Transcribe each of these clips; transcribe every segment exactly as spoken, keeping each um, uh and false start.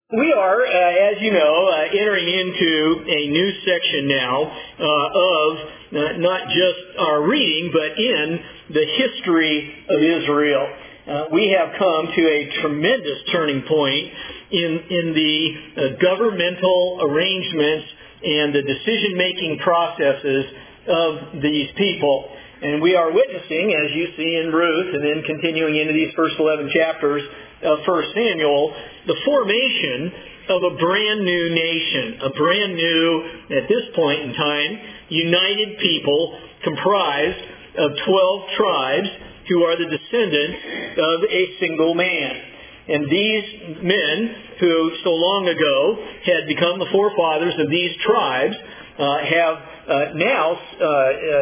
We are, uh, as you know, uh, entering into a new section now uh, of uh, not just our reading, but in the history of Israel. Uh, we have come to a tremendous turning point in, in the uh, governmental arrangements and the decision-making processes of these people. And we are witnessing, as you see in Ruth, and then continuing into these first eleven chapters of First Samuel, the formation of a brand new nation, a brand new, at this point in time, united people comprised of twelve tribes who are the descendants of a single man. And these men, who so long ago had become the forefathers of these tribes, uh, have uh, now, uh, uh,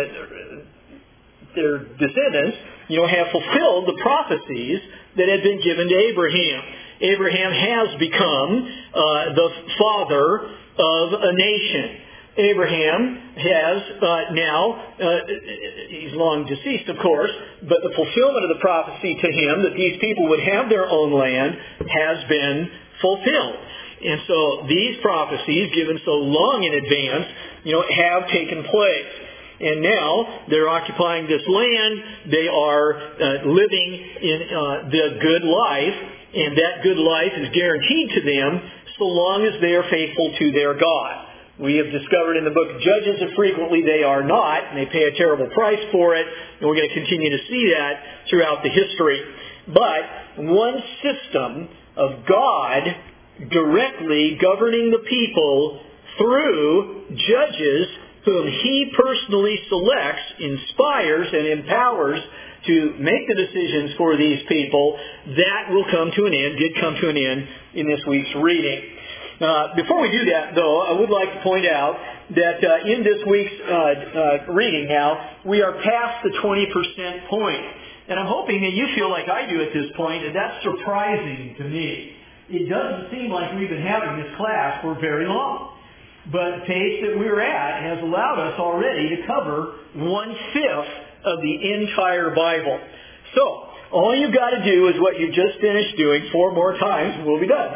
their descendants, you know, have fulfilled the prophecies that had been given to Abraham. Abraham has become uh, the father of a nation. Abraham has uh, now, uh, he's long deceased, of course, but the fulfillment of the prophecy to him that these people would have their own land has been fulfilled. And so these prophecies, given so long in advance, you know, have taken place. And now they're occupying this land. They are uh, living in uh, the good life, and that good life is guaranteed to them so long as they are faithful to their God. We have discovered in the book of Judges that frequently they are not, and they pay a terrible price for it, and we're going to continue to see that throughout the history. But one system of God directly governing the people through judges whom He personally selects, inspires, and empowers to make the decisions for these people, that will come to an end, did come to an end in this week's reading. Uh, before we do that, though, I would like to point out that uh, in this week's uh, uh, reading now, we are past the twenty percent point. And I'm hoping that you feel like I do at this point, and that's surprising to me. It doesn't seem like we've been having this class for very long. But the pace that we're at has allowed us already to cover one-fifth of the entire Bible. So, all you've got to do is what you just finished doing four more times, and we'll be done.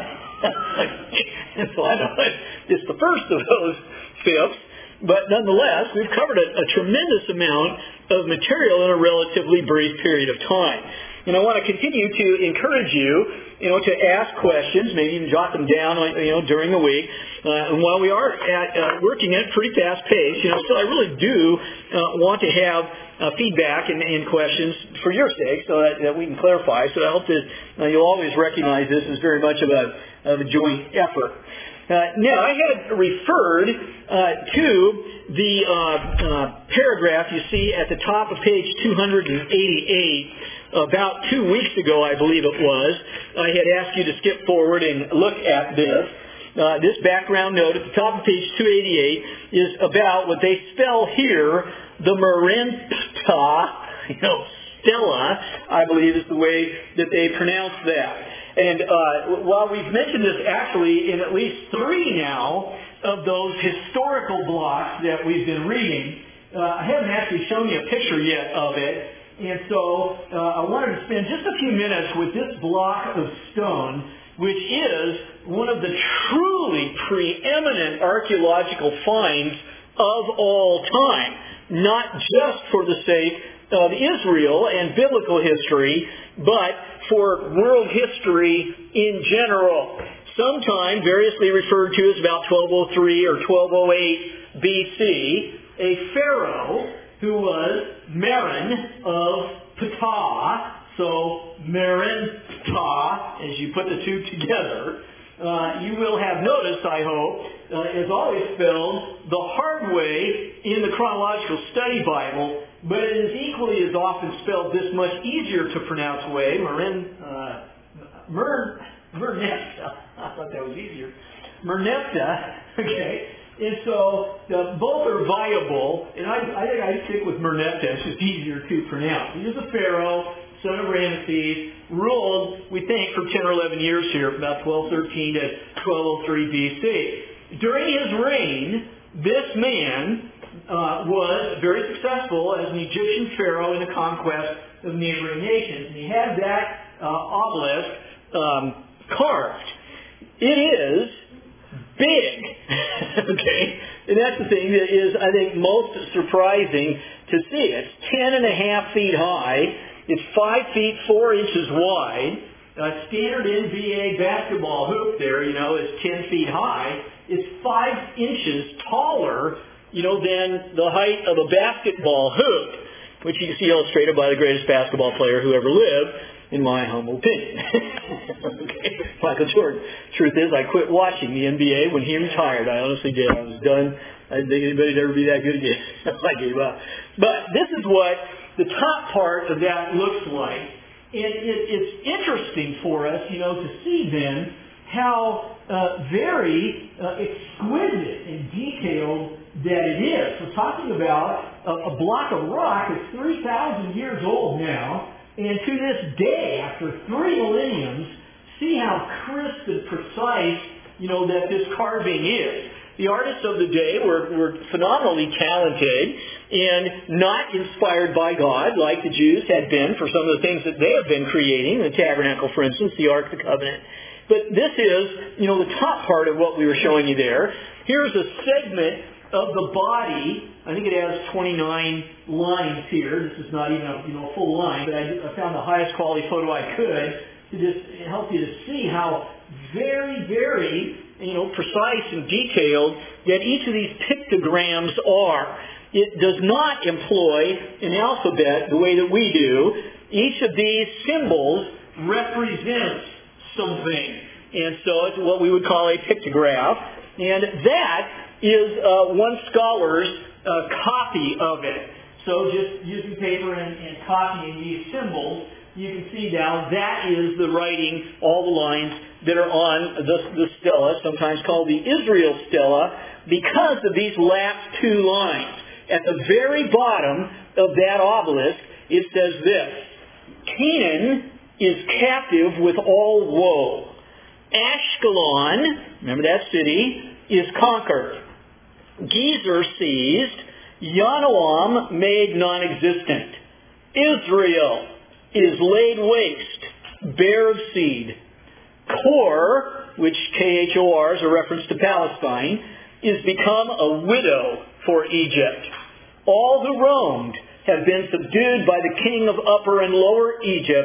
And so I know it's the first of those fifths, but nonetheless, we've covered a, a tremendous amount of material in a relatively brief period of time. And I want to continue to encourage you, you know, to ask questions, maybe even jot them down, you know, during the week. Uh, and while we are at, uh, working at a pretty fast pace, you know, so I really do uh, want to have uh, feedback and, and questions for your sake, so that, that we can clarify. So I hope that uh, you'll always recognize this as very much of a of a joint effort. Uh, now, I had referred uh, to the uh, uh, paragraph you see at the top of page two hundred eighty-eight. About two weeks ago, I believe it was, I had asked you to skip forward and look at this. Uh, this background note at the top of page two eighty-eight is about what they spell here, the Marenta, you know, Stella, I believe is the way that they pronounce that. And uh, while we've mentioned this actually in at least three now of those historical blocks that we've been reading, uh, I haven't actually shown you a picture yet of it. And so uh, I wanted to spend just a few minutes with this block of stone, which is one of the truly preeminent archaeological finds of all time, not just for the sake of Israel and biblical history, but for world history in general. Sometime variously referred to as about twelve oh three or twelve oh eight B C, a pharaoh who was Meron of Ptah, so Meron-Ptah, as you put the two together, uh, you will have noticed, I hope, uh, is always spelled the hard way in the chronological study Bible, but it is equally as often spelled this much easier to pronounce way, Meron, uh, Mer, Merneptah. I thought that was easier. Merneptah, okay. And so uh, both are viable, and I, I think I stick with Merneptah. It's just easier to pronounce. He was a pharaoh, son of Ramesses, ruled, we think, for ten or eleven years here, about twelve thirteen to twelve oh three B C. During his reign, this man uh, was very successful as an Egyptian pharaoh in the conquest of neighboring nations. And he had that uh, obelisk um, carved. It is big. Okay? And that's the thing that is, I think, most surprising to see. It's ten and a half feet high. It's five feet four inches wide. A standard N B A basketball hoop there, you know, is ten feet high. It's five inches taller, you know, than the height of a basketball hoop, which you can see illustrated by the greatest basketball player who ever lived, in my humble opinion. Okay. Michael Jordan. Truth is, I quit watching the N B A when he retired. I honestly did. I was done. I didn't think anybody'd ever be that good again. I gave up. But this is what the top part of that looks like. And it, it's interesting for us, you know, to see then how uh, very uh, exquisite and detailed that it is. We're talking about a, a block of rock that's three thousand years old now, and to this day, after three millenniums, see how crisp and precise, you know, that this carving is. The artists of the day were, were phenomenally talented and not inspired by God like the Jews had been for some of the things that they have been creating, the tabernacle, for instance, the Ark of the Covenant. But this is, you know, the top part of what we were showing you there. Here's a segment of the body. I think it has twenty-nine lines here. This is not even a you know, full line, but I, I found the highest quality photo I could to just help you to see how very, very, you know, precise and detailed that each of these pictograms are. It does not employ an alphabet the way that we do. Each of these symbols represents something. And so it's what we would call a pictograph. And that is uh, one scholar's uh, copy of it. So just using paper and, and copying these symbols, you can see now that is the writing, all the lines that are on the, the stela, sometimes called the Israel stela, because of these last two lines. At the very bottom of that obelisk, it says this: Canaan is captive with all woe. Ashkelon, remember that city, is conquered. Gezer seized. Yanoam made non-existent. Israel is laid waste, bare of seed. Kor, which K H O R is a reference to Palestine, is become a widow for Egypt. All who roamed have been subdued by the king of Upper and Lower Egypt,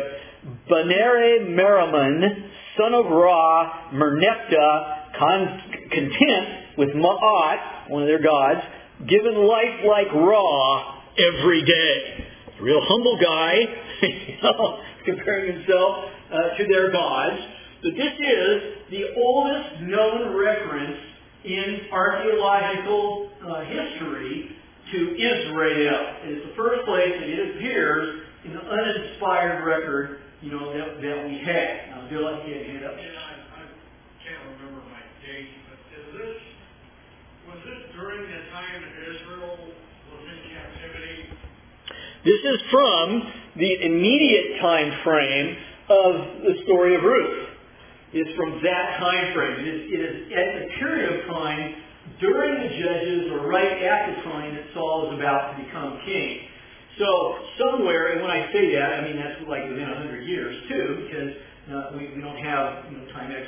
Banere Merriman, son of Ra, Merneptah, con- content with Ma'at, one of their gods, given life like Ra every day. A real humble guy, you know, comparing himself uh, to their gods. But this is the oldest known reference in archaeological uh, history to Israel. It is the first place that it appears in the uninspired record, you know, that, that we have. Now, Bill, let me get hand up. Yeah, I, I can't remember my date, but is this, was this during the time that Israel was in captivity? This is from the immediate time frame of the story of Ruth. It's from that time frame. It is, it is at a period of time during the Judges or right at the time that Saul is about to become king. So somewhere, and when I say that, I mean that's like within a hundred years too, because uh, we, we don't have you know, Timex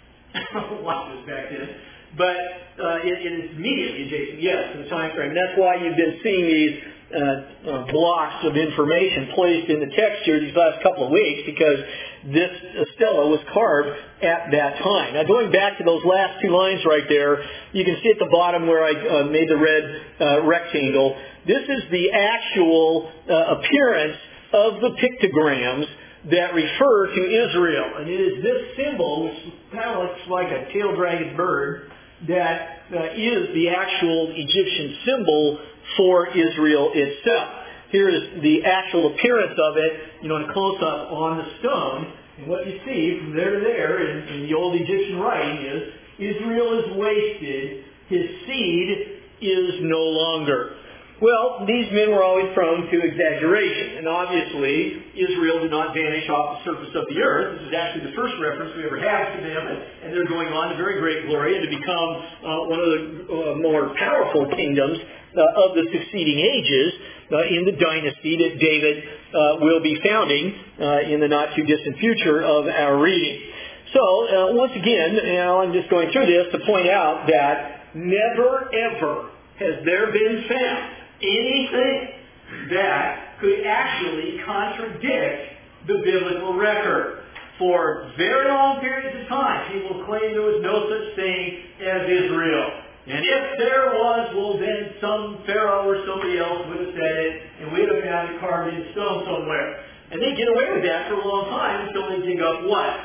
watches back then. But uh, it, it is immediately adjacent, yes, to the time frame. And that's why you've been seeing these uh, uh, blocks of information placed in the text here these last couple of weeks, because this stela was carved at that time. Now, going back to those last two lines right there, you can see at the bottom where I uh, made the red uh, rectangle. This is the actual uh, appearance of the pictograms that refer to Israel. And it is this symbol, which kind of looks like a tail-dragged bird, that uh, is the actual Egyptian symbol for Israel itself. Here is the actual appearance of it, you know, in a close-up on the stone. And what you see from there to there in, in the old Egyptian writing is, Israel is wasted, his seed is no longer. Well, these men were always prone to exaggeration, and obviously Israel did not vanish off the surface of the earth. This is actually the first reference we ever have to them, and, and they're going on to very great glory and to become uh, one of the uh, more powerful kingdoms uh, of the succeeding ages uh, in the dynasty that David uh, will be founding uh, in the not-too-distant future of our reading. So, uh, once again, you know, I'm just going through this to point out that never, ever has there been found anything that could actually contradict the biblical record. For very long periods of time, people claimed there was no such thing as Israel. And if there was, well then some Pharaoh or somebody else would have said it, and we'd have found it carved in stone somewhere. And they get away with that for a long time until they dig up what?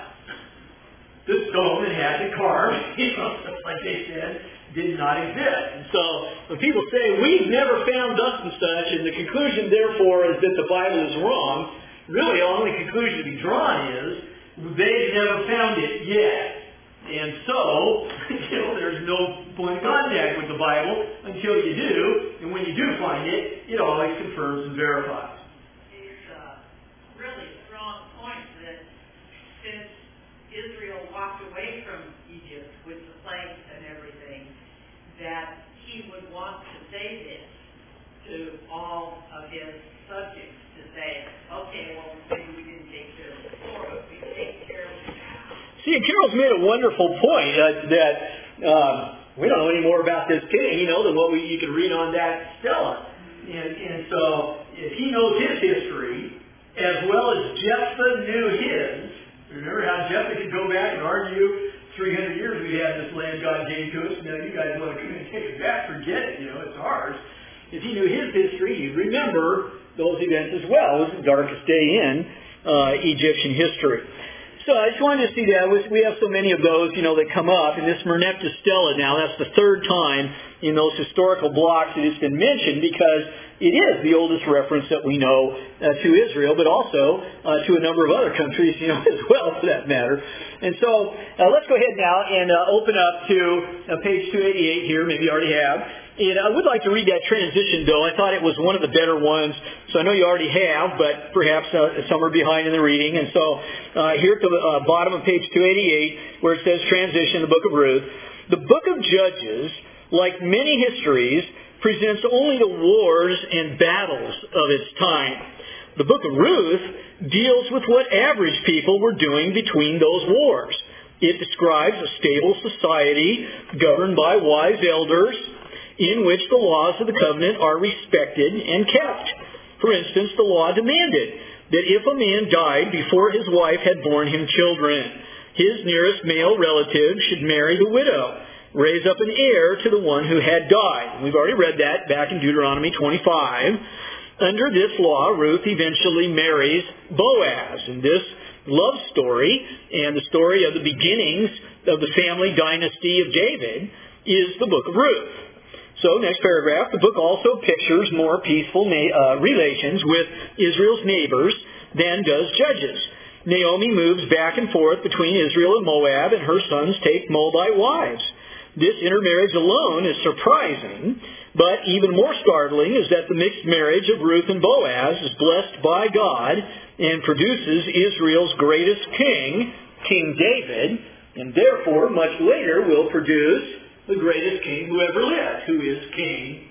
The stone that had it carved, you know, like they said, did not exist. And so when people say, we've never found thus and such, and the conclusion therefore is that the Bible is wrong, really the only conclusion to be drawn is, they've never found it yet. And so, you know, there's no point of contact with the Bible until you do. And when you do find it, it always confirms and verifies. It's a really strong point that since Israel walked away from Egypt with the plagues and everything, that he would want to say this to all of his subjects, to say, okay, well, maybe we didn't take care of it before, but we take care of it now. See, Carol's made a wonderful point uh, that um, we don't know any more about this king, you know, than what we, you can read on that stela. And, and so, if he knows his history, as well as Jephthah knew his, remember how Jephthah could go back and argue, three hundred years we had this land God gave to us, now you guys want to come and take it back, forget it, you know, it's ours. If he knew his history, he'd remember those events as well. It was the darkest day in uh, Egyptian history. So I just wanted to see that. We have so many of those, you know, that come up. And this Merneptah Stela now, that's the third time in those historical blocks that it's been mentioned, because it is the oldest reference that we know uh, to Israel, but also uh, to a number of other countries, you know, as well, for that matter. And so uh, let's go ahead now and uh, open up to uh, page two eighty-eight here. Maybe you already have. And I would like to read that transition, though. I thought it was one of the better ones. So I know you already have, but perhaps uh, some are behind in the reading. And so uh, here at the uh, bottom of page two eighty-eight, where it says transition, the book of Ruth, the book of Judges, like many histories, presents only the wars and battles of its time. The book of Ruth deals with what average people were doing between those wars. It describes a stable society governed by wise elders, in which the laws of the covenant are respected and kept. For instance, the law demanded that if a man died before his wife had borne him children, his nearest male relative should marry the widow, raise up an heir to the one who had died. We've already read that back in Deuteronomy twenty-five. Under this law, Ruth eventually marries Boaz. And this love story and the story of the beginnings of the family dynasty of David is the book of Ruth. So, next paragraph, the book also pictures more peaceful na- uh, relations with Israel's neighbors than does Judges. Naomi moves back and forth between Israel and Moab, and her sons take Moabite wives. This intermarriage alone is surprising, but even more startling is that the mixed marriage of Ruth and Boaz is blessed by God and produces Israel's greatest king, King David, and therefore much later will produce the greatest king who ever lived, who is King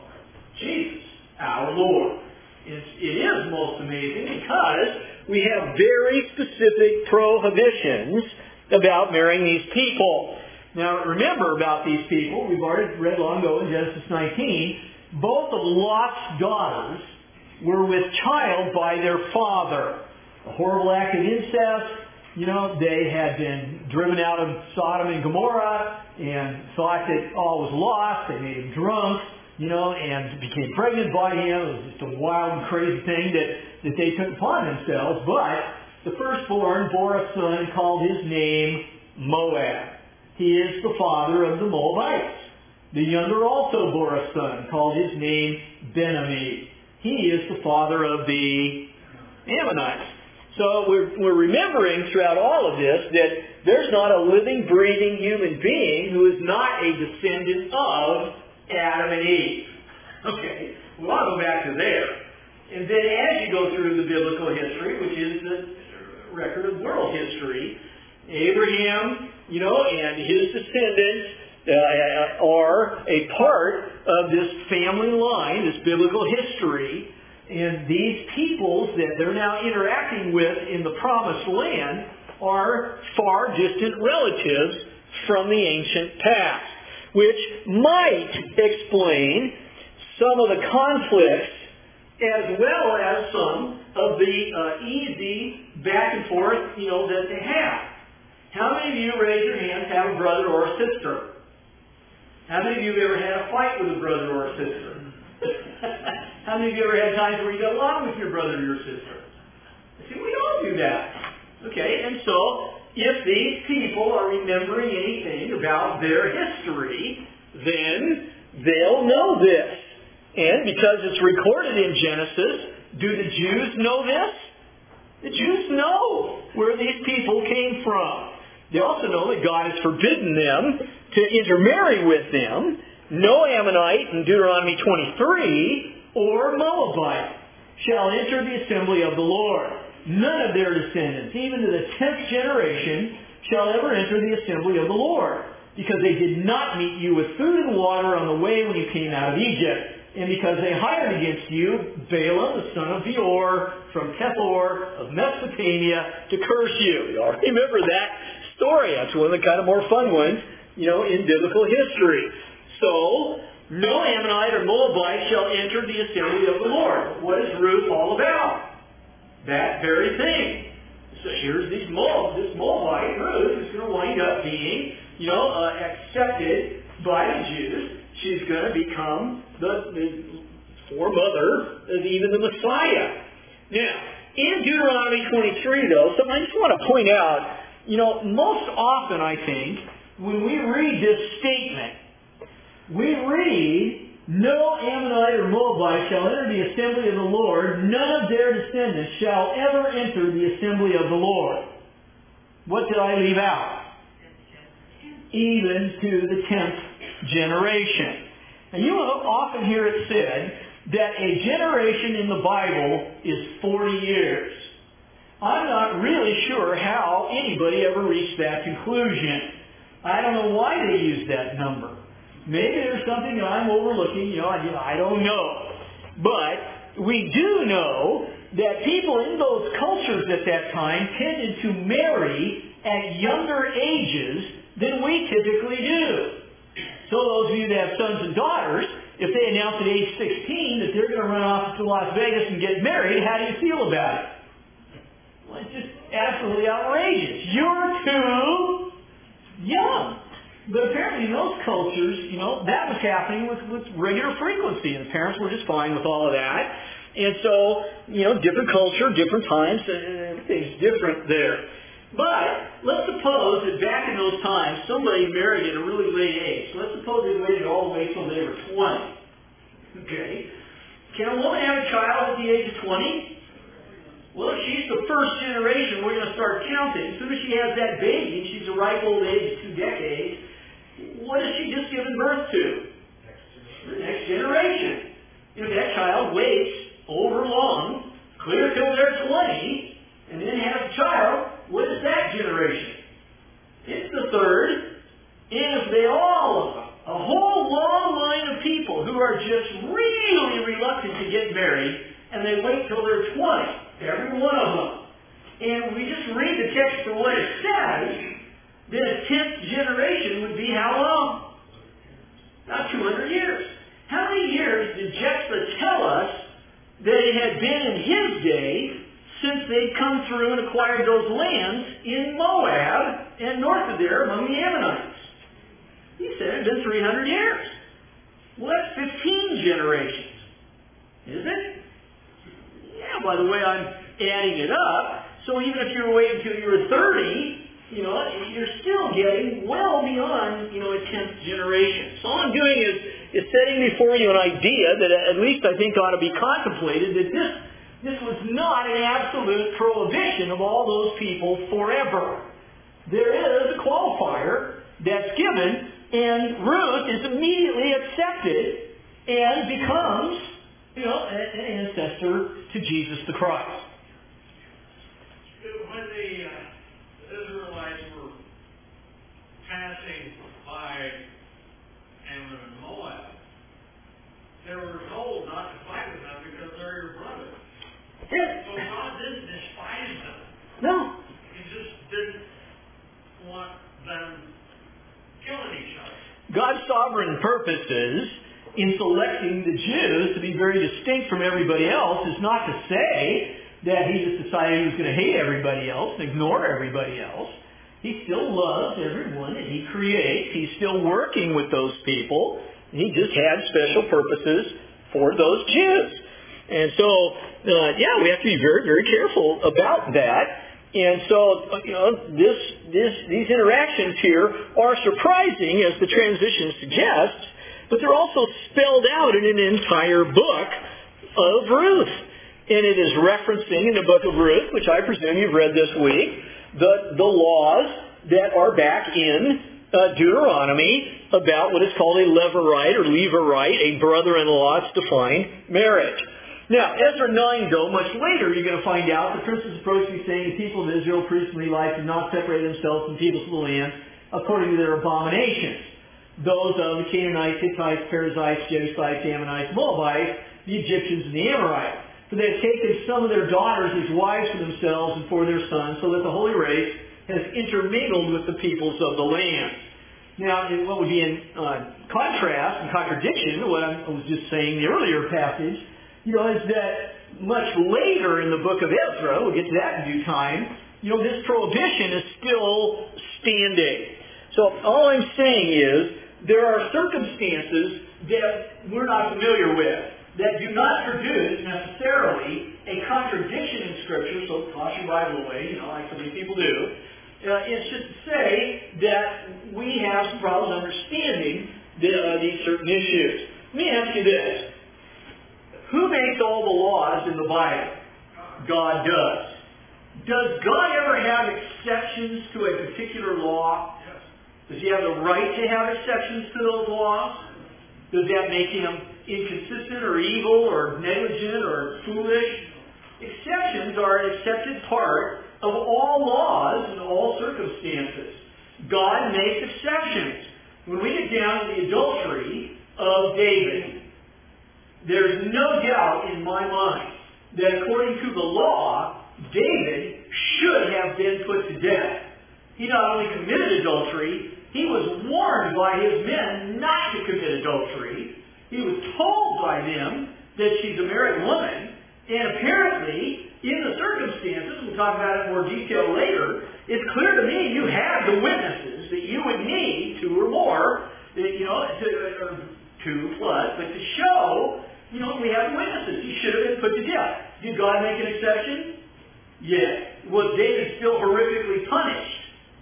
Jesus, our Lord. It's, it is most amazing because we have very specific prohibitions about marrying these people. Now remember about these people, we've already read long ago in Genesis nineteen, both of Lot's daughters were with child by their father. A horrible act of incest. You know, they had been driven out of Sodom and Gomorrah and thought that all was lost. They made him drunk, you know, and became pregnant by him. It was just a wild and crazy thing that, that they took upon themselves. But the firstborn bore a son and called his name Moab. He is the father of the Moabites. The younger also bore a son, called his name Ben-Ammi. He is the father of the Ammonites. So we're, we're remembering throughout all of this that there's not a living, breathing human being who is not a descendant of Adam and Eve. Okay, well, I'll go back to there. And then as you go through the biblical history, which is the record of world history, Abraham, you know, and his descendants uh, are a part of this family line, this biblical history. And these peoples that they're now interacting with in the promised land are far distant relatives from the ancient past, which might explain some of the conflicts as well as some of the uh, easy back and forth, you know, that they have. How many of you, raise your hands, have a brother or a sister? How many of you have ever had a fight with a brother or a sister? How many of you ever had times where you got along with your brother or your sister? See, we all do that. Okay, and so if these people are remembering anything about their history, then they'll know this. And because it's recorded in Genesis, do the Jews know this? The Jews know where these people came from. They also know that God has forbidden them to intermarry with them. No Ammonite in Deuteronomy twenty-three or Moabite shall enter the assembly of the Lord. None of their descendants, even to the tenth generation, shall ever enter the assembly of the Lord, because they did not meet you with food and water on the way when you came out of Egypt. And because they hired against you Balaam, the son of Beor, from Pethor of Mesopotamia, to curse you. You all remember that story. That's one of the kind of more fun ones, you know, in biblical history. So, no Ammonite or Moabite shall enter the assembly of the Lord. What is Ruth all about? That very thing. So here's these Moab, this Moabite, Ruth, is going to wind up being, you know, uh, accepted by the Jews. She's going to become the, the foremother of even the Messiah. Now, in Deuteronomy twenty-three, though, something I just want to point out, you know, most often, I think, when we read this statement, we read, no Ammonite or Moabite shall enter the assembly of the Lord, none of their descendants shall ever enter the assembly of the Lord. What did I leave out? Even to the tenth generation. And you will often hear it said that a generation in the Bible is forty years. I'm not really sure how anybody ever reached that conclusion. I don't know why they use that number. Maybe there's something that I'm overlooking, you know, I, I don't know. But we do know that people in those cultures at that time tended to marry at younger ages than we typically do. So those of you that have sons and daughters, if they announce at age sixteen that they're going to run off to Las Vegas and get married, how do you feel about it? Well, it's just absolutely outrageous. You're too young. But apparently in those cultures, you know, that was happening with, with regular frequency, and the parents were just fine with all of that. And so, you know, different culture, different times, everything's different there. But let's suppose that back in those times, somebody married at a really late age. Let's suppose they waited all the way till they were twenty. Okay. Can a woman have a child at the age of twenty? Well, if she's the first generation, we're going to start counting. As soon as she has that baby, and she's a ripe old age of two decades, what has she just given birth to? The next generation. If that child waits over long, clear till they're twenty, and then has a child, what is that generation? It's the third. And if they all of them, a whole long line of people who are just really reluctant to get married, and they wait till they're twenty, every one of them. And we just read the text for what it says, then a tenth generation would be how long? Not two hundred years. How many years did Jephthah tell us that it had been in his day since they'd come through and acquired those lands in Moab and north of there among the Ammonites? He said it had been three hundred years. Well, that's fifteen generations. Is it? Yeah, by the way, I'm adding it up. So even if you were waiting until you were thirty, you know, you're still getting well beyond, you know, a tenth generation. So all I'm doing is, is setting before you an idea that at least I think ought to be contemplated, that this This was not an absolute prohibition of all those people forever. There is a qualifier that's given, and Ruth is immediately accepted and becomes, you know, an ancestor to Jesus the Christ. When the uh, Israelites were passing by Ammon and Moab, they were told not to fight with them because they're your brothers. Yeah. So God didn't despise them. No. He just didn't want them killing each other. God's sovereign purposes in selecting the Jews to be very distinct from everybody else is not to say that he just decided he was going to hate everybody else and ignore everybody else. He still loves everyone that he creates. He's still working with those people. He just had special purposes for those Jews. And so, uh, yeah, we have to be very, very careful about that. And so, you know, this, this, these interactions here are surprising, as the transition suggests, but they're also spelled out in an entire book of Ruth. And it is referencing in the book of Ruth, which I presume you've read this week, the, the laws that are back in uh, Deuteronomy about what is called a levirate or levirate, a brother-in-law. It's defined marriage. Now, Ezra nine, though, much later, you're going to find out the princes approached me saying, the people of Israel, priests and Levites, did not separate themselves from peoples of the land according to their abominations. Those of the Canaanites, Hittites, Perizzites, Jebusites, Ammonites, Moabites, the Egyptians, and the Amorites. For they have taken some of their daughters as wives for themselves and for their sons, so that the holy race has intermingled with the peoples of the land. Now, what would be in uh, contrast and contradiction to what I was just saying in the earlier passage, you know, is that much later in the book of Ezra, we'll get to that in due time, you know, this prohibition is still standing. So all I'm saying is there are circumstances that we're not familiar with that do not produce necessarily a contradiction in Scripture, so toss your Bible away, you know, like so many people do. Uh, it's just to say that we have some problems understanding the, uh, these certain issues. Let me ask you this. Who makes all the laws in the Bible? God does. Does God ever have exceptions to a particular law? Yes. Does he have the right to have exceptions to those laws? Does that make him inconsistent or evil or negligent or foolish? Exceptions are an accepted part of all laws in all circumstances. God makes exceptions. When we get down to the adultery of David, there's no doubt in my mind that according to the law, David should have been put to death. He not only committed adultery, he was warned by his men not to commit adultery. He was told by them that she's a married woman. And apparently, in the circumstances, we'll talk about it in more detail later, it's clear to me you had the witnesses that you would need, two or more, you know, to, or two plus, but to show, you know, we have witnesses. He should have been put to death. Did God make an exception? Yes. Was David still horrifically punished?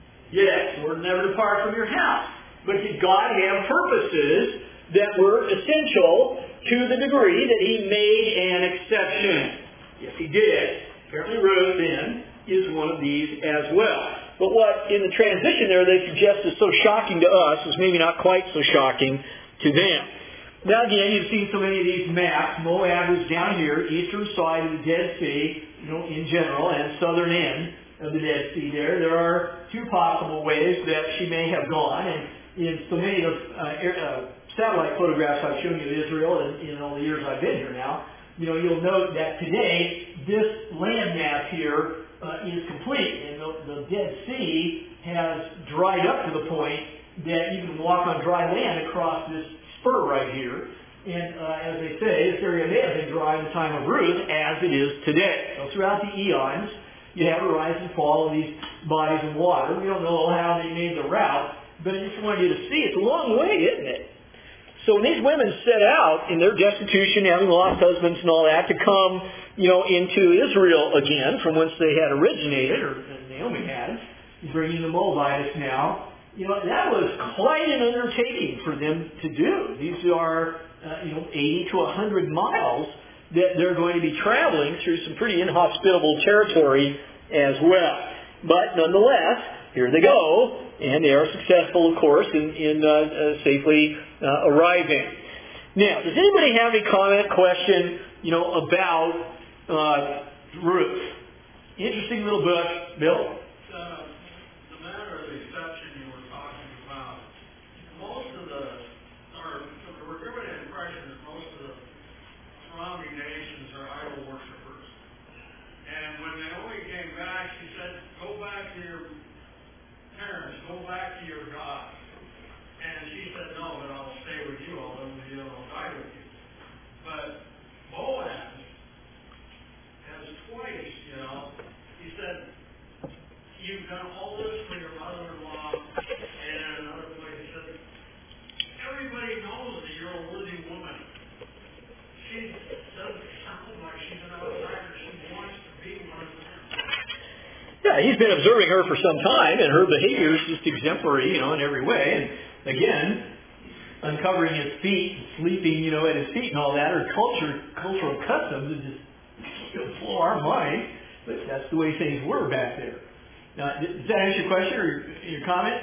Yes. Lord, never depart from your house. But did God have purposes that were essential to the degree that he made an exception? Yes, he did. Apparently Ruth, then, is one of these as well. But what, in the transition there, they suggest is so shocking to us is maybe not quite so shocking to them. Now again, you've seen so many of these maps. Moab is down here, eastern side of the Dead Sea, you know, in general, and southern end of the Dead Sea there. There are two possible ways that she may have gone, and in so many of the uh, air, uh, satellite photographs I've shown you of Israel in, in all the years I've been here now, you know, you'll note that today this land mass here uh, is complete, and the, the Dead Sea has dried up to the point that you can walk on dry land across this spur right here. And uh, as they say, this area may have been dry in the time of Ruth, as it is today. So throughout the eons, you have a rise and fall of these bodies of water. We don't know how they made the route, but I just wanted you to see it's a long way, isn't it? So when these women set out in their destitution, having lost husbands and all that, to come, you know, into Israel again, from whence they had originated, or Naomi had, bringing the Moabites now, you know, that was quite an undertaking for them to do. These are, uh, you know, eighty to one hundred miles that they're going to be traveling through some pretty inhospitable territory as well. But nonetheless, here they go, and they are successful, of course, in, in uh, uh, safely uh, arriving. Now, does anybody have any comment, question, you know, about uh, Ruth? Interesting little book, Bill. Surrounding nations are idol worshippers. And when Naomi came back, she said, go back to your parents, he's been observing her for some time, and her behavior is just exemplary, you know, in every way. And again, uncovering his feet, sleeping, you know, at his feet and all that, are culture, cultural customs that just, you know, blow our mind. But that's the way things were back there. Now, does that answer your question or your, your comment?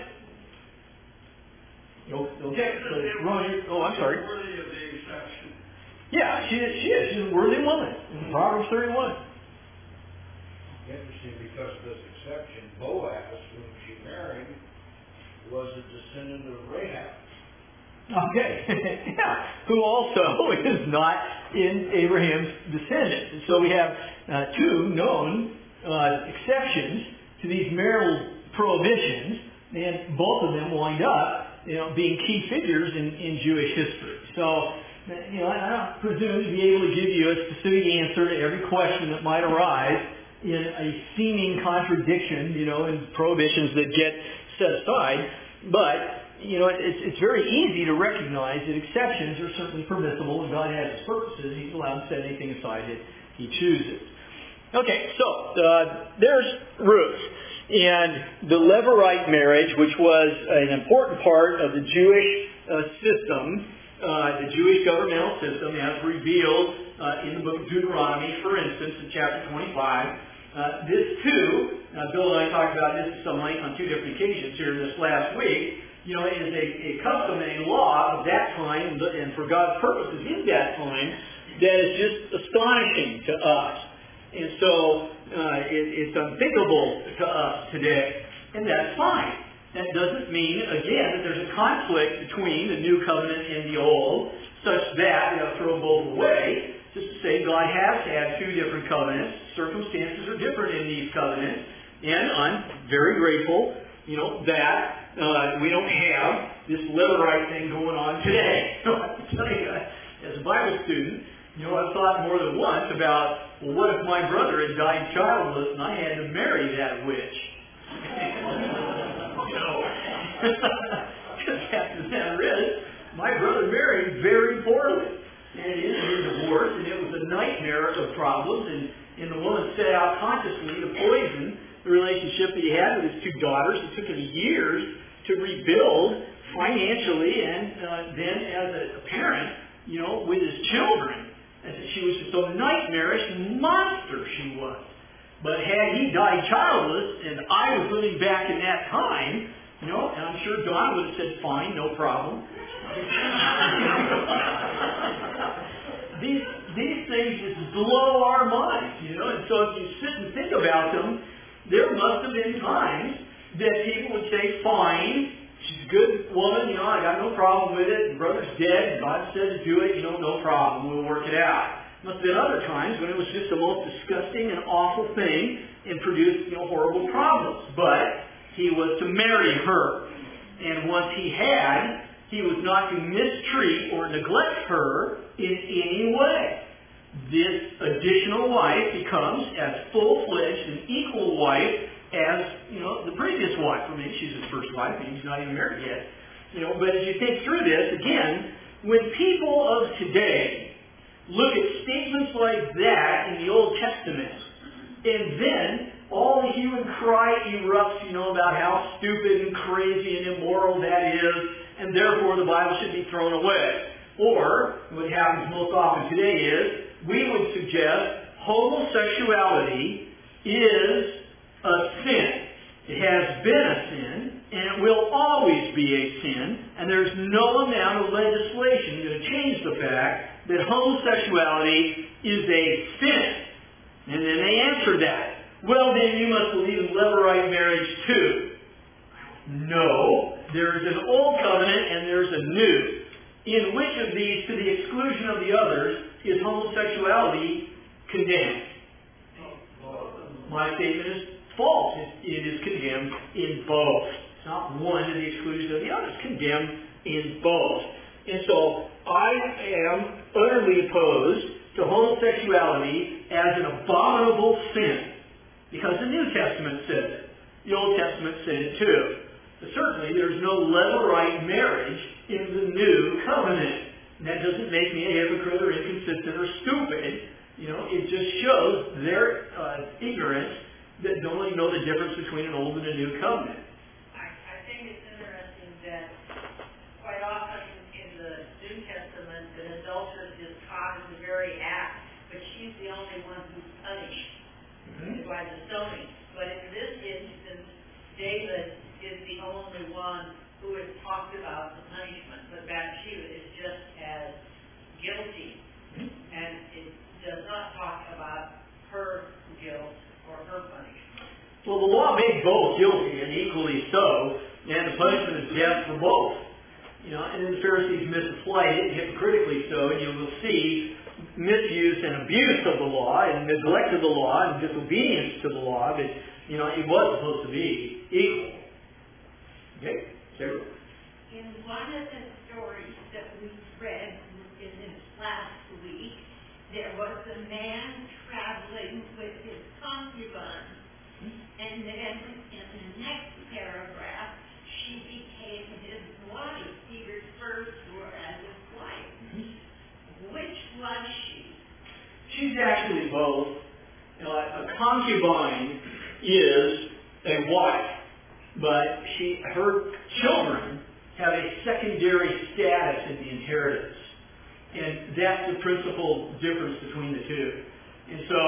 No, okay. So, Ron, oh, I'm sorry. Worthy of the exception. Yeah, she is. She is. She's a worthy woman in Proverbs thirty-one. Interesting, because of this exception, Boaz, whom she married, was a descendant of Rahab. Okay. Yeah. Who also is not in Abraham's descendants. And so we have uh, two known uh, exceptions to these marital prohibitions, and both of them wind up, you know, being key figures in, in Jewish history. So, you know, I don't presume to be able to give you a specific answer to every question that might arise in a seeming contradiction, you know, in prohibitions that get set aside. But, you know, it's, it's very easy to recognize that exceptions are certainly permissible, and God has His purposes. He's allowed to set anything aside that He chooses. Okay, so uh, there's Ruth. And the Levirate marriage, which was an important part of the Jewish uh, system, uh, the Jewish governmental system, as revealed uh, in the book of Deuteronomy, for instance, in chapter twenty-five. Uh, this too, uh, Bill and I talked about this at some length on two different occasions here this last week, you know, is a, a custom and a law of that time, and for God's purposes in that time, that is just astonishing to us. And so uh, it, it's unthinkable to us today. And that's fine. That doesn't mean, again, that there's a conflict between the new covenant and the old, such that you have to throw both away. Just to say God has had two different covenants. Circumstances are different in these covenants. And I'm very grateful, you know, that uh, we don't have this Levirate thing going on today. So I can tell you, as a Bible student, you know, I've thought more than once about, well, what if my brother had died childless and I had to marry that witch? You know, because after the matter is, my brother married very poorly. And it is a divorce, and it was a nightmare of problems, and, and the woman set out consciously to poison the relationship that he had with his two daughters. It took him years to rebuild financially and uh, then as a, a parent, you know, with his children. And she was just a nightmarish monster, she was. But had he died childless, and I was living back in that time, you know, and I'm sure Don would have said, fine, no problem. these these things just blow our minds, you know. And so if you sit and think about them, there must have been times that people would say, fine, she's a good woman, you know, I got no problem with it, and brother's dead, and God said to do it, you know, no problem, we'll work it out. Must have been other times when it was just the most disgusting and awful thing and produced, you know, horrible problems. But he was to marry her. And once he had, he was not to mistreat or neglect her in any way. This additional wife becomes as full-fledged and equal wife as, you know, the previous wife. I mean, she's his first wife, and he's not even married yet. You know, but as you think through this, again, when people of today look at statements like that in the Old Testament, and then all the hue and cry erupts, you know, about how stupid and crazy and immoral that is, and therefore the Bible should be thrown away. Or, what happens most often today is, we would suggest homosexuality is a sin. It has been a sin, and it will always be a sin, and there's no amount of legislation going to change the fact that homosexuality is a sin. And then they answer that. Well, then you must believe in Levirate marriage too. No. There is an old covenant and there's a new. In which of these, to the exclusion of the others, is homosexuality condemned? My statement is false. It is condemned in both. It's not one to the exclusion of the other. It's condemned in both. And so I am utterly opposed to homosexuality as an abominable sin. Because the New Testament says it. The Old Testament said it too. But certainly there's no Levirate marriage in the New Covenant. And that doesn't make me a hypocrite or inconsistent or stupid. You know, it just shows their uh, ignorance that don't really know the difference between an old and a new covenant. I, I think it's interesting that quite often in the New Testament, an adulteress is caught in the very act, but she's the only one who's punished mm-hmm. by the stoning. But in this instance, David is the only one who is talked about the punishment, but Bathsheba is just as guilty, mm-hmm. and it does not talk about her guilt or her punishment. Well, the law made both guilty, and equally so, and the punishment is death for both. You know, and then the Pharisees misapplied it, hypocritically so, and you will see misuse and abuse of the law, and neglect of the law, and disobedience to the law, but, you know, it was supposed to be equal. Okay? Sarah? In one of the stories that we read in this last week, there was a man traveling with his concubine, and then in the next paragraph, she became his wife. He refers to her as his wife. Which was she? She's actually both. You know, a concubine is a wife, but she, her children have a secondary status in the inheritance. And that's the principal difference between the two. And so,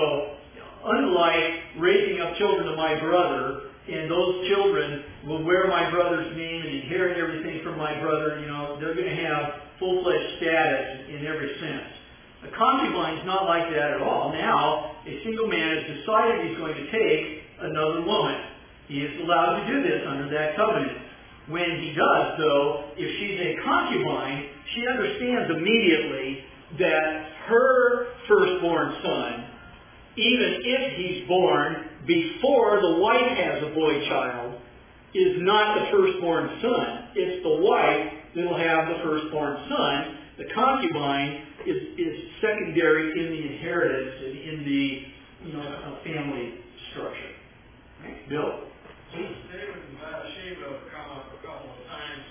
unlike raising up children to my brother, and those children will wear my brother's name and inherit everything from my brother, you know, they're going to have full-fledged status in every sense. A concubine is not like that at all. Now, a single man has decided he's going to take another woman. He is allowed to do this under that covenant. When he does, though, if she's a concubine, she understands immediately that her firstborn son, even if he's born before the wife has a boy child, is not the firstborn son. It's the wife that will have the firstborn son. The concubine is, is secondary in the inheritance and in the you know uh, family structure. Right? Bill? Since David and Bathsheba have come up a couple of times,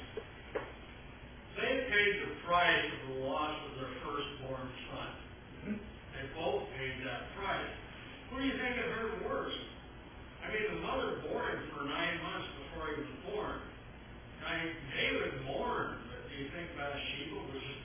they paid the price of the loss of their firstborn son. Mm-hmm. They both paid that price. Who do you think it hurt worse? I mean, the mother bore him for nine months before he was born. I mean, David mourned, but do you think Bathsheba was just,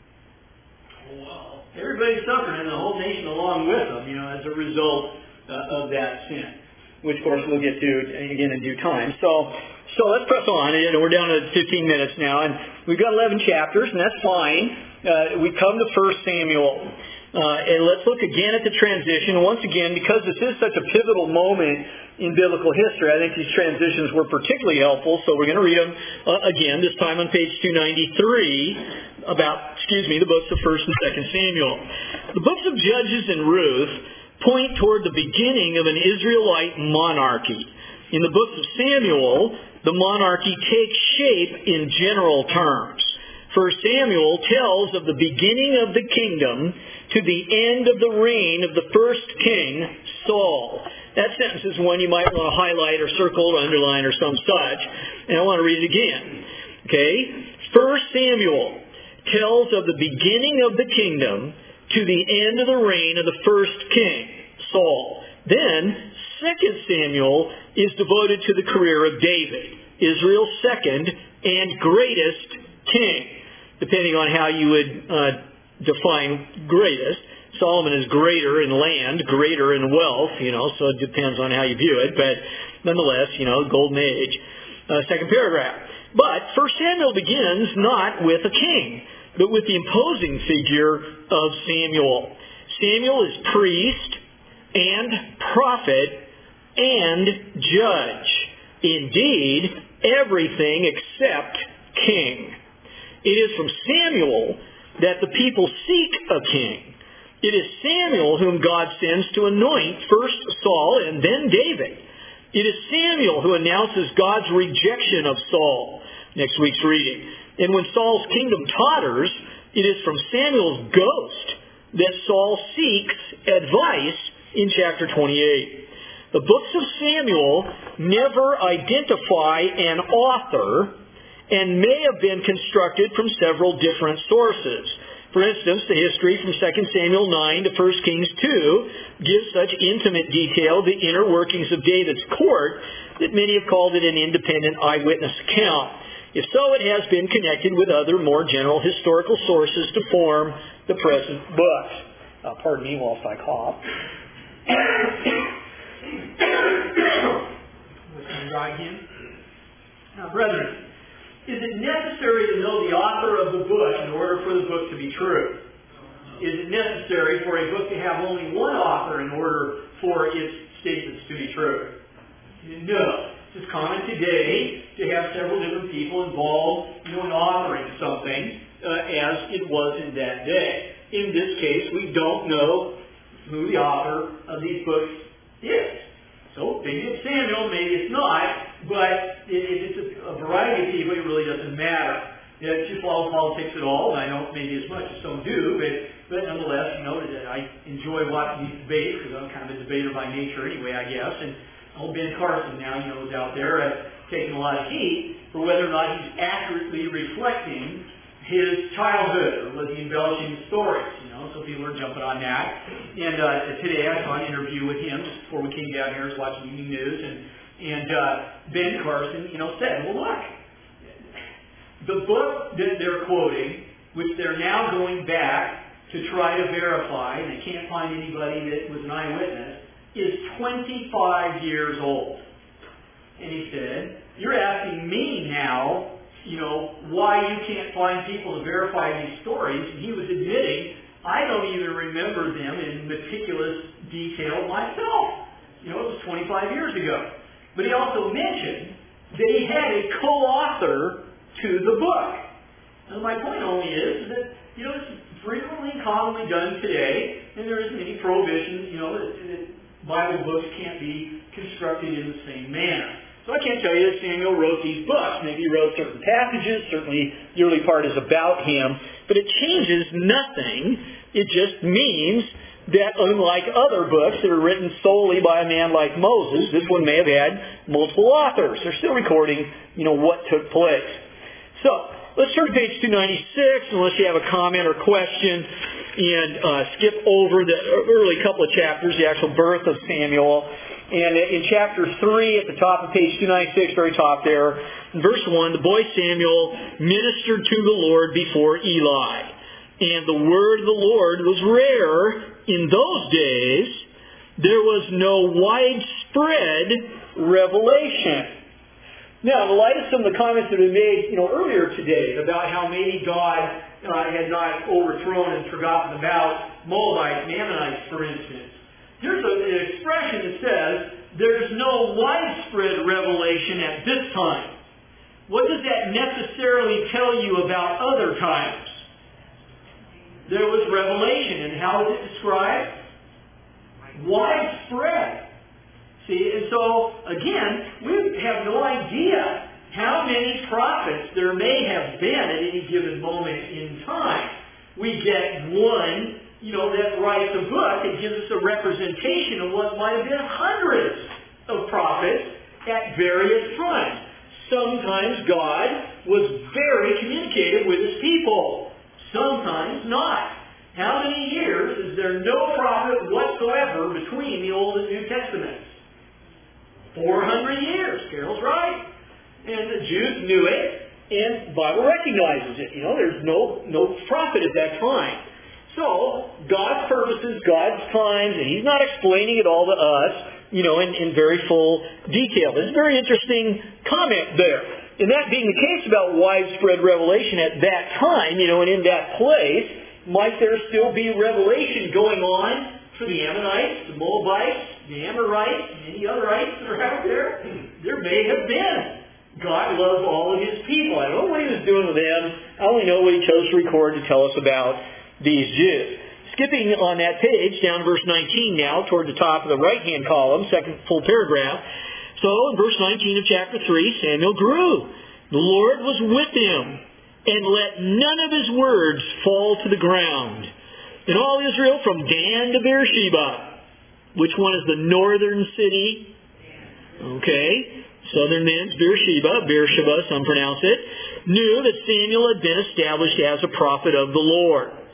oh well? Everybody suffered, and the whole nation along with them, you know, as a result uh, of that sin, which, of course, we'll get to again in due time. So, so let's press on. You know, we're down to fifteen minutes now, and we've got eleven chapters, and that's fine. Uh, we come to First Samuel. Uh, and let's look again at the transition. Once again, because this is such a pivotal moment in biblical history, I think these transitions were particularly helpful. So we're going to read them uh, again, this time on page two ninety-three, about, excuse me, the books of First and Second Samuel. The books of Judges and Ruth point toward the beginning of an Israelite monarchy. In the books of Samuel, the monarchy takes shape in general terms. First Samuel tells of the beginning of the kingdom to the end of the reign of the first king, Saul. That sentence is one you might want to highlight or circle or underline or some such. And I want to read it again. Okay? First Samuel tells of the beginning of the kingdom to the end of the reign of the first king, Saul. Then, Second Samuel is devoted to the career of David, Israel's second and greatest king, depending on how you would uh, define greatest. Solomon is greater in land, greater in wealth, you know, so it depends on how you view it, but nonetheless, you know, golden age. Uh, second paragraph. But First Samuel begins not with a king, but with the imposing figure of Samuel. Samuel is priest and prophet and judge. Indeed, everything except king. It is from Samuel that the people seek a king. It is Samuel whom God sends to anoint first Saul and then David. It is Samuel who announces God's rejection of Saul, next week's reading. And when Saul's kingdom totters, it is from Samuel's ghost that Saul seeks advice in chapter twenty-eight. The books of Samuel never identify an author and may have been constructed from several different sources. For instance, the history from Second Samuel nine to First Kings two gives such intimate detail the inner workings of David's court that many have called it an independent eyewitness account. If so, it has been connected with other more general historical sources to form the present book. Uh, pardon me whilst I cough. Dry again. Now, brethren, is it necessary to know the author of the book in order for the book to be true? Is it necessary for a book to have only one author in order for its statements to be true? No. It's common today to have several different people involved, you know, in authoring something uh, as it was in that day. In this case, we don't know who the author of these books is. So maybe it's Samuel, maybe it's not, but if it's a variety of people, it really doesn't matter. You know, if you follow politics at all, and I don't maybe as much as some do, but, but nonetheless, you know, I enjoy watching these debates because I'm kind of a debater by nature anyway, I guess. And old Ben Carson now, you know, is out there uh, taking a lot of heat for whether or not he's accurately reflecting his childhood, or was he embellishing the stories, you know, so people are jumping on that. And uh, today I saw an interview with him just before we came down here. I was watching evening news, and, and uh, Ben Carson, you know, said, well, look, the book that they're quoting, which they're now going back to try to verify, and they can't find anybody that was an eyewitness, is twenty-five years old. And he said, you're asking me now, you know, why you can't find people to verify these stories. And he was admitting, I don't even remember them in meticulous detail myself. You know, it was twenty-five years ago. But he also mentioned that he had a co-author to the book. And my point only is that, you know, it's frequently and commonly done today, and there isn't any prohibition, you know, that, that Bible books can't be constructed in the same manner. So I can't tell you that Samuel wrote these books. Maybe he wrote certain passages. Certainly the early part is about him. But it changes nothing. It just means that unlike other books that are written solely by a man like Moses, this one may have had multiple authors. They're still recording, you know, what took place. So let's turn to page two ninety-six, unless you have a comment or question, and uh, skip over the early couple of chapters, the actual birth of Samuel. And in chapter three, at the top of page two ninety-six, very top there, in verse one, the boy Samuel ministered to the Lord before Eli. And the word of the Lord was rare in those days. There was no widespread revelation. Now, in the light of some of the comments that have been made, you know, earlier today about how maybe God uh, had not overthrown and forgotten about Moabites and Ammonites, for instance, here's a, an expression that says, there's no widespread revelation at this time. What does that necessarily tell you about other times? There was revelation, and how is it described? Widespread. See, and so, again, we have no idea how many prophets there may have been at any given moment in time. We get one, you know, that writes a book that gives us a representation of what might have been hundreds of prophets at various times. Sometimes God was very communicative with His people. Sometimes not. How many years is there no prophet whatsoever between the Old and New Testaments? four hundred years. Carol's right. And the Jews knew it, and the Bible recognizes it. You know, there's no, no prophet at that time. So, God's purposes, God's times, and He's not explaining it all to us, you know, in, in very full detail. There's a very interesting comment there. And that being the case about widespread revelation at that time, you know, and in that place, might there still be revelation going on for the Ammonites, the Moabites, the Amorites, and any other ites that are out there? There may have been. God loves all of His people. I don't know what He was doing with them. I only know what He chose to record to tell us about these Jews. Skipping on that page, down to verse nineteen now, toward the top of the right-hand column, second full paragraph. So, in verse nineteen of chapter three, Samuel grew. The Lord was with him, and let none of his words fall to the ground. And all Israel from Dan to Beersheba. Which one is the northern city? Okay. Southern means Beersheba, Beersheba, some pronounce it, knew that Samuel had been established as a prophet of the Lord.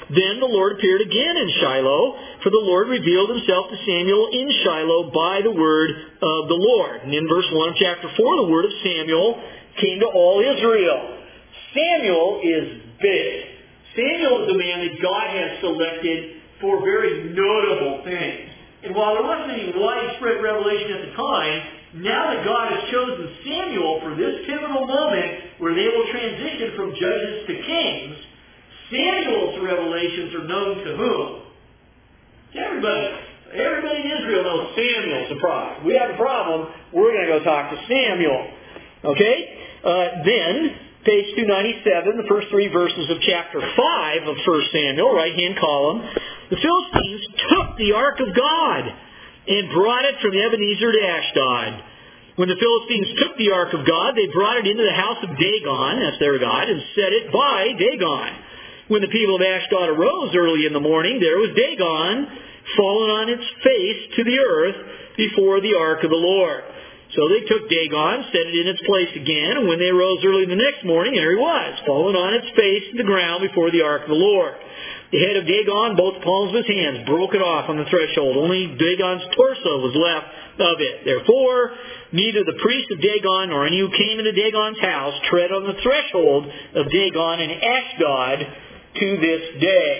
Then the Lord appeared again in Shiloh, for the Lord revealed himself to Samuel in Shiloh by the word of the Lord. And in verse one of chapter four, the word of Samuel came to all Israel. Samuel is big. Samuel is the man that God has selected for very notable things. And while there wasn't any widespread revelation at the time, now that God has chosen Samuel for this pivotal moment where they will transition from judges to kings, Samuel's revelations are known to whom? To everybody. Everybody in Israel knows Samuel's a problem. We have a problem. We're going to go talk to Samuel. Okay? Uh, then, page two ninety-seven, the first three verses of chapter five of First Samuel, right-hand column, the Philistines took the ark of God and brought it from Ebenezer to Ashdod. When the Philistines took the ark of God, they brought it into the house of Dagon, that's their God, and set it by Dagon. When the people of Ashdod arose early in the morning, there was Dagon fallen on its face to the earth before the ark of the Lord. So they took Dagon, set it in its place again, and when they arose early the next morning, there he was, fallen on its face to the ground before the ark of the Lord. The head of Dagon, both palms of his hands, broke it off on the threshold. Only Dagon's torso was left of it. Therefore, neither the priest of Dagon nor any who came into Dagon's house tread on the threshold of Dagon in Ashdod to this day.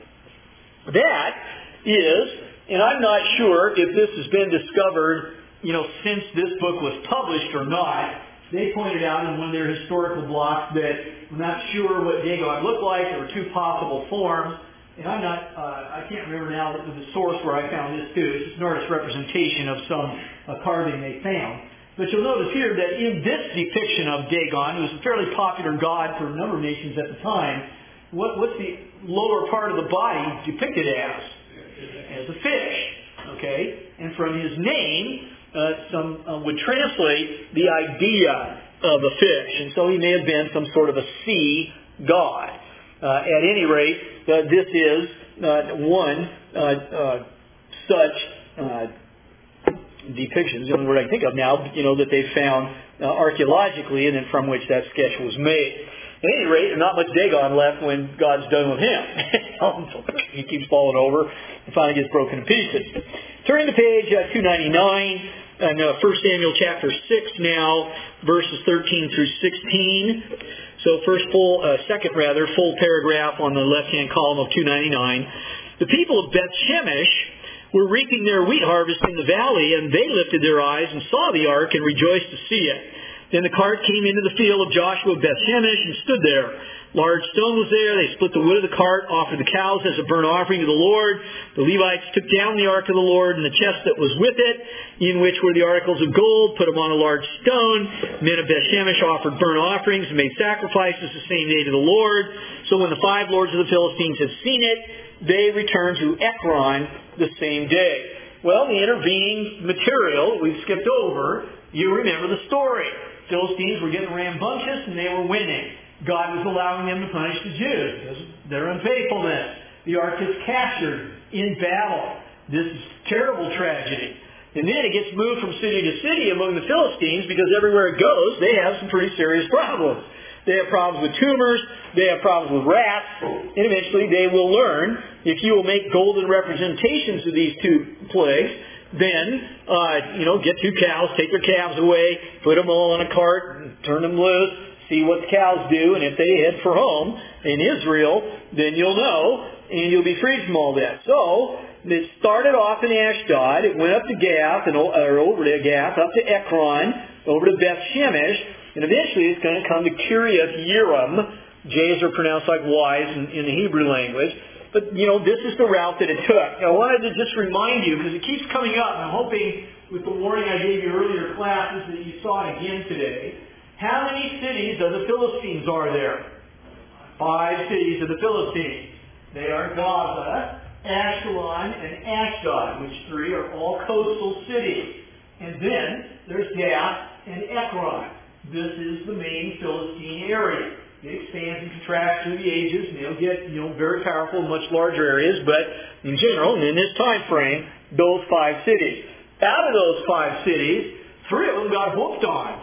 That is, and I'm not sure if this has been discovered, you know, since this book was published or not. They pointed out in one of their historical blocks that I'm not sure what Dagon looked like. There were two possible forms. And I'm not, uh, I can't remember now the, the source where I found this too. It's just an artist's representation of some uh, carving they found. But you'll notice here that in this depiction of Dagon, who was a fairly popular god for a number of nations at the time, what, what's the lower part of the body depicted as? As a fish. Okay? And from his name, Uh, some uh, would translate the idea of a fish. And so he may have been some sort of a sea god. Uh, at any rate, uh, this is uh, one uh, uh, such uh, depiction, the only word I can think of now, you know, that they found uh, archaeologically and then from which that sketch was made. At any rate, there's not much Dagon left when God's done with him. He keeps falling over and finally gets broken to pieces. Turning to page uh, two ninety-nine, and uh, First Samuel chapter six now, verses thirteen through sixteen. So first full, uh, second rather, full paragraph on the left-hand column of two ninety-nine. The people of Beth Shemesh were reaping their wheat harvest in the valley, and they lifted their eyes and saw the ark and rejoiced to see it. Then the cart came into the field of Joshua of Beth Shemesh and stood there. Large stone was there. They split the wood of the cart, offered the cows as a burnt offering to the Lord. The Levites took down the ark of the Lord and the chest that was with it, in which were the articles of gold, put them on a large stone. Men of Beth Shemesh offered burnt offerings and made sacrifices the same day to the Lord. So when the five lords of the Philistines had seen it, they returned to Ekron the same day. Well, the intervening material we've skipped over, you remember the story. Philistines were getting rambunctious and they were winning. God was allowing them to punish the Jews because of their unfaithfulness. The ark is captured in battle. This is terrible tragedy. And then it gets moved from city to city among the Philistines because everywhere it goes, they have some pretty serious problems. They have problems with tumors. They have problems with rats. And eventually they will learn, if you will make golden representations of these two plagues, then, uh, you know, get two cows, take their calves away, put them all on a cart, and turn them loose, see what the cows do, and if they head for home in Israel, then you'll know, and you'll be freed from all that. So, it started off in Ashdod, it went up to Gath, and, or over to Gath, up to Ekron, over to Beth Shemesh, and eventually it's going to come to Kiriath Yearim. J's are pronounced like Y's in, in the Hebrew language. But, you know, this is the route that it took. Now, I wanted to just remind you, because it keeps coming up, and I'm hoping with the warning I gave you earlier classes that you saw it again today. How many cities of the Philistines are there? Five cities of the Philistines. They are Gaza, Ashkelon, and Ashdod, which three are all coastal cities. And then there's Gath and Ekron. This is the main Philistine area. It expands and contracts through the ages, and they'll get, you know, very powerful, much larger areas. But in general, and in this time frame, those five cities. Out of those five cities, three of them got whooped on.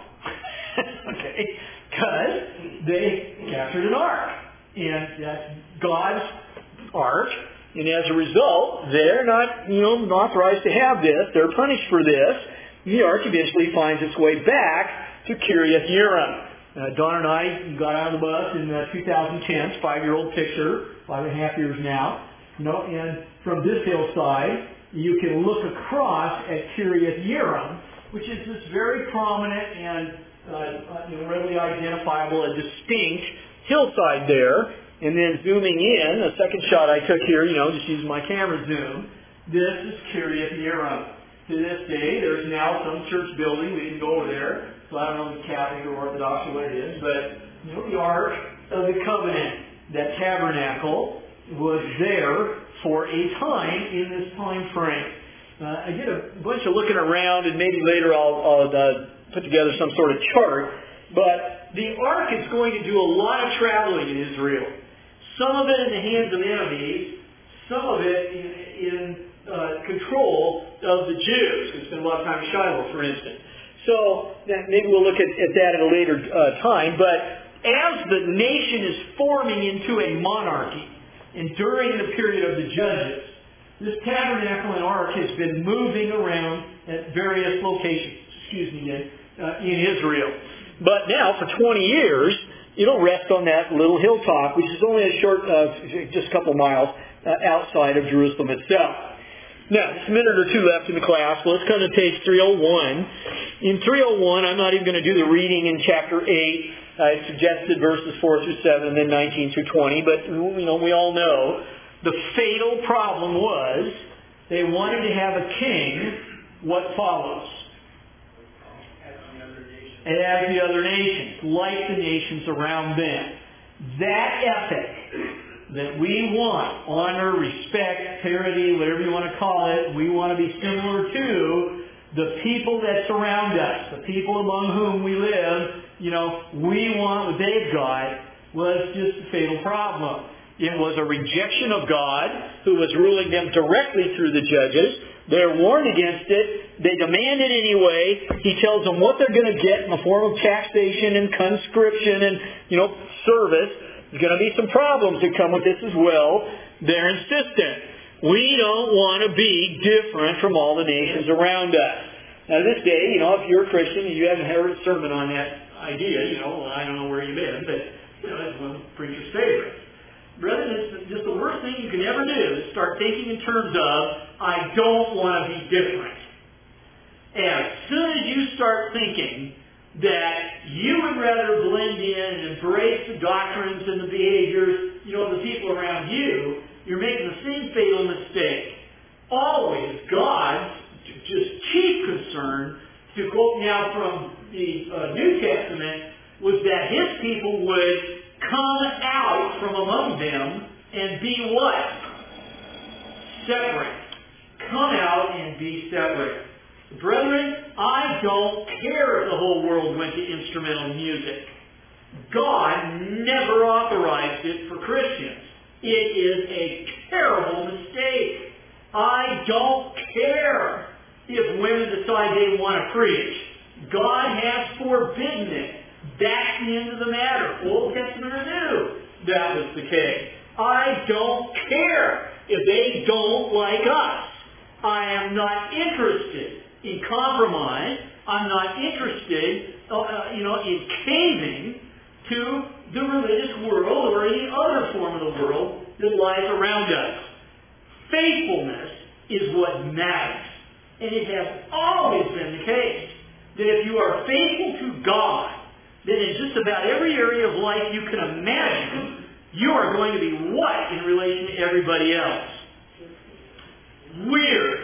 Okay, because they captured an ark, and that's God's ark, and as a result, they're not, you know, authorized to have this. They're punished for this. The ark eventually finds its way back to Kiriath Yearim. Uh, Don and I got out of the bus in uh, two thousand ten, five-year-old picture, five and a half years now. You know, and from this hillside, you can look across at Kiriath Yearim, which is this very prominent and uh, uh, you know, readily identifiable and distinct hillside there. And then zooming in, a second shot I took here, you know, just using my camera zoom, this is Kiriath Yearim. To this day, there's now some church building. We didn't go over there, so I don't know if it's Catholic or Orthodox or what it is, but you know, the Ark of the Covenant, that tabernacle, was there for a time in this time frame. Uh, I did a bunch of looking around, and maybe later I'll, I'll uh, put together some sort of chart, but the Ark is going to do a lot of traveling in Israel. Some of it in the hands of enemies, some of it in, in uh, control of the Jews, who spend a lot of time in Shiloh, for instance. So maybe we'll look at, at that at a later uh, time. But as the nation is forming into a monarchy, and during the period of the judges, this tabernacle and ark has been moving around at various locations, excuse me, in, uh, in Israel. But now, for twenty years, it'll rest on that little hilltop, which is only a short, uh, just a couple miles uh, outside of Jerusalem itself. Now, just a minute or two left in the class. Well, let's come to page three oh one. In three oh one, I'm not even going to do the reading in chapter eight. I suggested verses four through seven and then nineteen through twenty. But, you know, we all know the fatal problem was they wanted to have a king. What follows? As the other nations, like the nations around them. That ethic that we want, honor, respect, parity, whatever you want to call it, we want to be similar to the people that surround us, the people among whom we live, you know, we want what they've got, was just a fatal problem. It was a rejection of God, who was ruling them directly through the judges. They're warned against it. They demand it anyway. He tells them what they're going to get in the form of taxation and conscription and, you know, service. There's going to be some problems that come with this as well. They're insistent. We don't want to be different from all the nations around us. Now, this day, you know, if you're a Christian and you haven't heard a sermon on that idea, you know, well, I don't know where you've been, but, you know, it's one of the preacher's favorites. Brethren, it's just the worst thing you can ever do is start thinking in terms of, I don't want to be different. As soon as you start thinking that you would rather blend in and embrace the doctrines and the behaviors, you know, of the people around you, you're making the same fatal mistake. Always God's just chief concern, to quote now from the uh, New Testament, was that His people would come out from among them and be what? Separate. Come out and be separate. Brethren, I don't care if the whole world went to instrumental music. God never authorized it for Christians. It is a terrible mistake. I don't care if women decide they want to preach. God has forbidden it. That's the end of the matter. Old Testament or New, that was the case. I don't care if they don't like us. I am not interested in compromise. I'm not interested, uh, you know, in caving to the religious world or any other form of the world that lies around us. Faithfulness is what matters. And it has always been the case that if you are faithful to God, then in just about every area of life you can imagine, you are going to be what in relation to everybody else? Weird.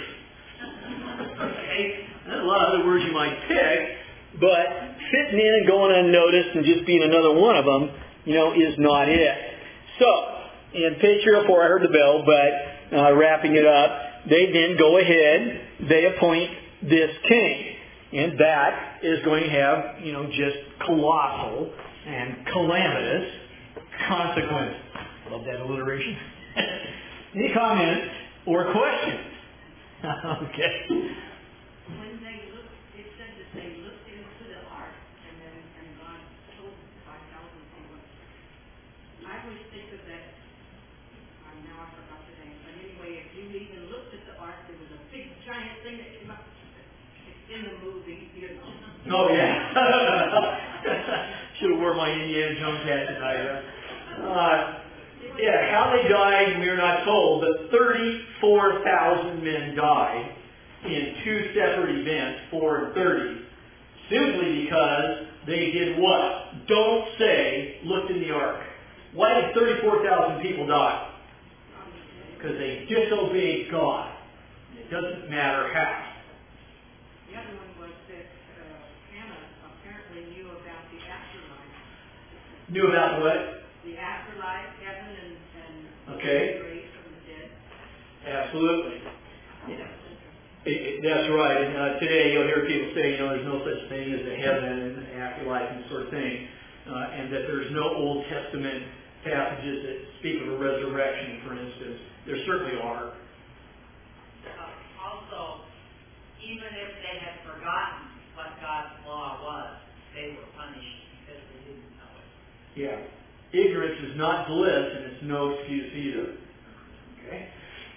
Okay? There's a lot of other words you might pick, but fitting in and going unnoticed and just being another one of them, you know, is not it. So, in page three oh four, I heard the bell, but uh, wrapping it up, they then go ahead, they appoint this king. And that is going to have, you know, just colossal and calamitous consequences. Love that alliteration. Any comments or questions? Okay. When they looked, it said that they looked into the ark, and then and God told the five thousand people. I always think of that. I now I forgot the name, but anyway, if you even looked at the ark, there was a big giant thing that came up. It's in the movie, you know. Oh, yeah. Should have wore my Indiana Jones hat tonight. Uh, yeah, how they died, we're not told, but thirty-four thousand men died in two separate events, four and thirty, simply because they did what? Don't say, looked in the ark. Why did thirty-four thousand people die? Because they disobeyed God. It doesn't matter how. The other one was that uh, Hannah apparently knew about the afterlife. Knew about what? The afterlife, heaven, and, and Okay. raised from the dead. Absolutely. Yeah. It, it, that's right. And uh, today you'll hear people say, you know, there's no such thing as a heaven and an afterlife and sort of thing, uh, and that there's no Old Testament passages that speak of a resurrection, for instance. There certainly are. Uh, also, even if they had forgotten what God's law was, they were punished because they didn't know it. Yeah. Ignorance is not bliss, and it's no excuse either.